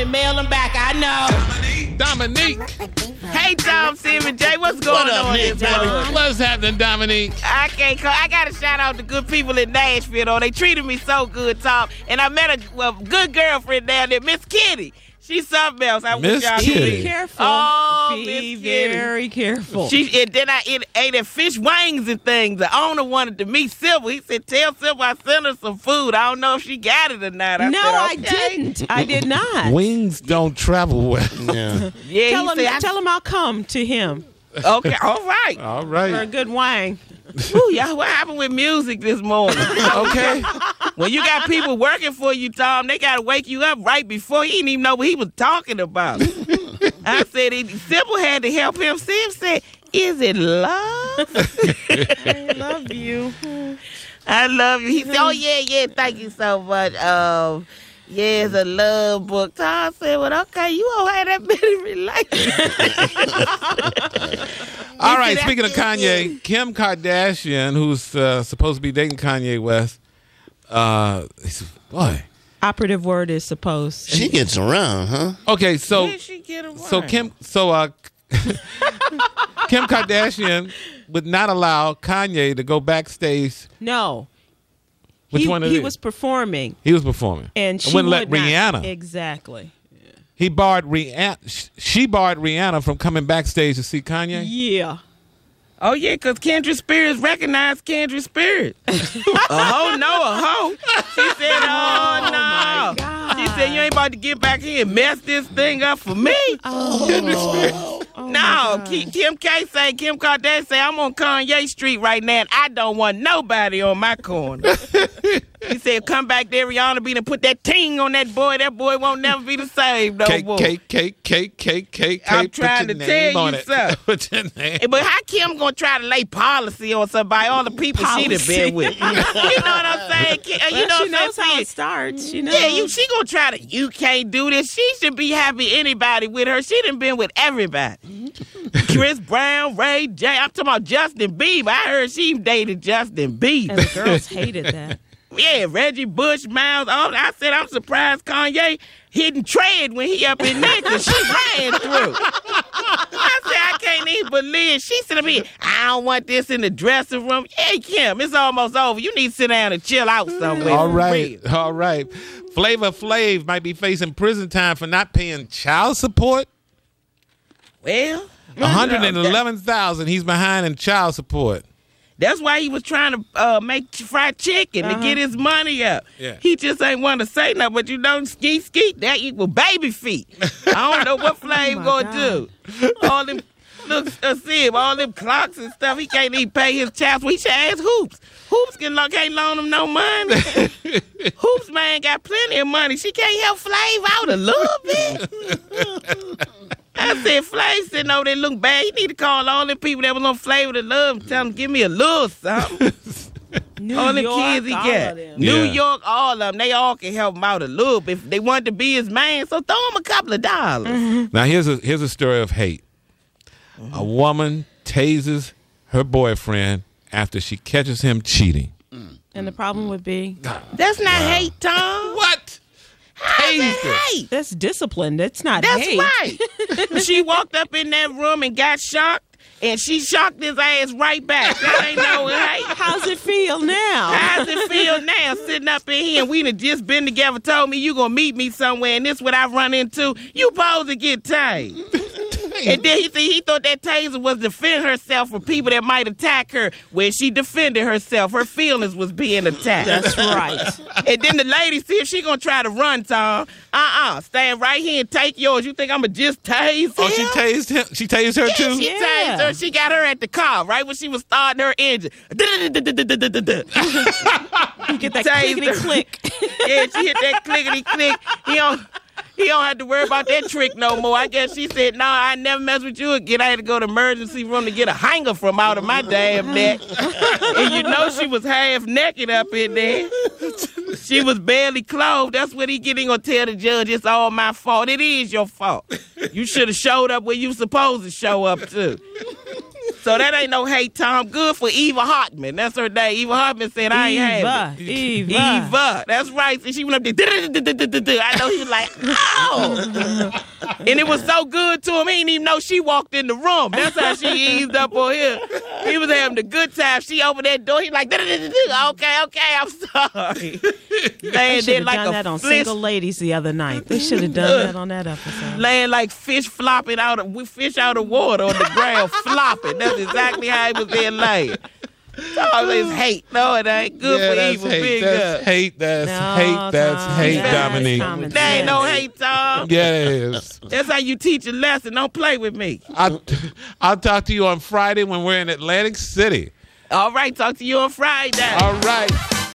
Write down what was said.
mail them back. I know. Dominique. Hey, Tom, Sim, and Jay, what's going on here, brother? What's happening, Dominique? I can't call. I got to shout out the good people in Nashville, though. They treated me so good, Tom. And I met a good girlfriend down there, Miss Kitty. She's something else. I Miss wish y'all Kitty. Be careful. Oh, Be Miss Kitty. very careful. Then I ate at fish wings and things. The owner wanted to meet Silver. He said, tell Silver I sent her some food. I don't know if she got it or not. I said, okay. didn't. I did not. Wings don't travel well. Yeah. Yeah, Tell him I'll come to him Okay, all right. All for a right. good wine. Ooh, y'all, what happened with music this morning? Okay. When you got people working for you, Tom, they got to wake you up right before he didn't even know what he was talking about. I said, Simple had to help him. Sim said, is it love? I love you. I love you. He said, oh, yeah, thank you so much. Yeah, it's a love book. Tom said, well, okay, you don't have that many relationships. All right. Speaking of Kanye, Kim Kardashian, who's supposed to be dating Kanye West, boy. Operative word is supposed. She gets around, huh? Okay, so Where'd she get around? Kim Kardashian would not allow Kanye to go backstage. No. Which one is he it? was performing. He was performing. And she wouldn't let would not. Rihanna. Exactly. He barred Rihanna. She barred Rihanna from coming backstage to see Kanye. Yeah. Oh, yeah, because Kendra Spears recognized Kendra Spears. A hoe, no, a hoe. She said, oh, no. my God. She said, you ain't about to get back here and mess this thing up for me. No, Kim Kardashian say, I'm on Kanye Street right now, and I don't want nobody on my corner. He said, come back there, Rihanna, and put that ting on that boy. That boy won't never be the same, no more. Cake. I'm trying to tell you something. Put your name. But how Kim gonna try to lay policy on somebody? All the people she'd have been with. You know what I'm saying? You know She knows how it starts. She knows. Yeah, she gonna try to. You can't do this. She should be happy anybody with her. She done been with everybody. Chris Brown, Ray J. I'm talking about Justin Bieber. I heard she dated Justin Bieber. And the girls hated that. Yeah, Reggie Bush, Miles. I said I'm surprised Kanye hitting tread when he up in there because she ran through. I said I can't even believe. She said to me, I don't want this in the dressing room. Hey, Kim, it's almost over. You need to sit down and chill out somewhere. All right. Flavor Flav might be facing prison time for not paying child support. Well, $111,000 he's behind in child support. that's why he was trying to make fried chicken to get his money up. Yeah. He just ain't want to say nothing, but you know, skeet, that equal baby feet. I don't know what Flav gonna do. All them, all them clocks and stuff, he can't even pay his child support. He should ask Hoops. Hoops can't loan him no money. Hoops, man, got plenty of money. She can't help Flav out a little bit. I said, Flav sitting over there look bad. You need to call all them people that was on Flavor to Love and tell them, give me a little something. All them kids he got. New York, all of them. They all can help him out a little bit if they want to be his man. So throw him a couple of dollars. Mm-hmm. Now, here's a story of hate. A woman tases her boyfriend after she catches him cheating. And the problem would be? That's not hate, Tom. What? Hate. That's discipline. That's not That's hate. right. She walked up in that room and got shocked, and she shocked his ass right back. That ain't no hate. How's it feel now? How's it feel now sitting up in here and we done just been together, told me you gonna meet me somewhere and this what I run into? You supposed to get tased. And then he thought that taser was defend herself from people that might attack her. When she defended herself, her feelings was being attacked. That's right. And then the lady see if she gonna try to run, Tom. Stand right here and take yours. You think I'ma just tase him? Oh, she tased him? She tased her too? She tased her. She got her at the car, right when she was starting her engine. You get that clickety-click. Yeah, she hit that clickety-click. He don't have to worry about that trick no more. I guess she said, no, I never mess with you again. I had to go to the emergency room to get a hanger from out of my damn neck. And you know she was half naked up in there. She was barely clothed. That's what he gonna tell the judge, it's all my fault. It is your fault. You should have showed up where you supposed to show up to. So that ain't no hate, Tom. Good for Eva Hartman. That's her name. Eva Hartman said, I ain't having it. Eva. That's right. And she went up there. I know he was like, oh. And it was so good to him, he didn't even know she walked in the room. That's how she eased up on him. He was having a good time. She opened that door. He like, okay, I'm sorry. They should have done that on Single Ladies the other night. They should have done that on that episode. Laying like fish flopping out of water on the ground, flopping. That's exactly how he was there laying. All this hate. No, it ain't good for Eva Big That's hate. That's hate, Dominique. That ain't no hate, Tom. Yeah, it is. That's how you teach a lesson. Don't play with me. I'll talk to you on Friday when we're in Atlantic City. All right, talk to you on Friday. All right.